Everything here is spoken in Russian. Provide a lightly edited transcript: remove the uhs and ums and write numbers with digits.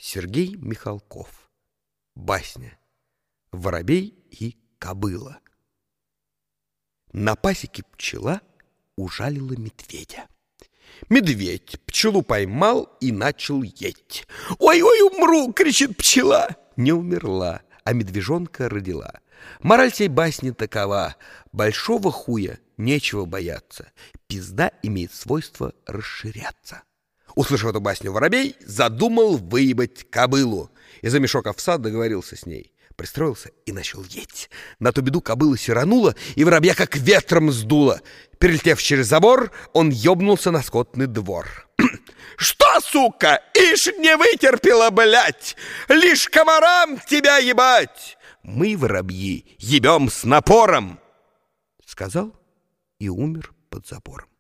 Сергей Михалков. Басня «Воробей и кобыла». На пасеке пчела ужалила медведя. Медведь пчелу поймал и начал есть. «Ой-ой, умру!» — кричит пчела. Не умерла, а медвежонка родила. Мораль сей басни такова: большого хуя нечего бояться, пизда имеет свойство расширяться. Услышав эту басню, воробей задумал выебать кобылу. Из-за мешок овса договорился с ней. Пристроился и начал есть. На ту беду кобыла сиранула, и воробья как ветром сдуло. Перелетев через забор, он ёбнулся на скотный двор. «Что, сука, ишь не вытерпела, блядь! Лишь комарам тебя ебать! Мы, воробьи, ебем с напором!» Сказал и умер под забором.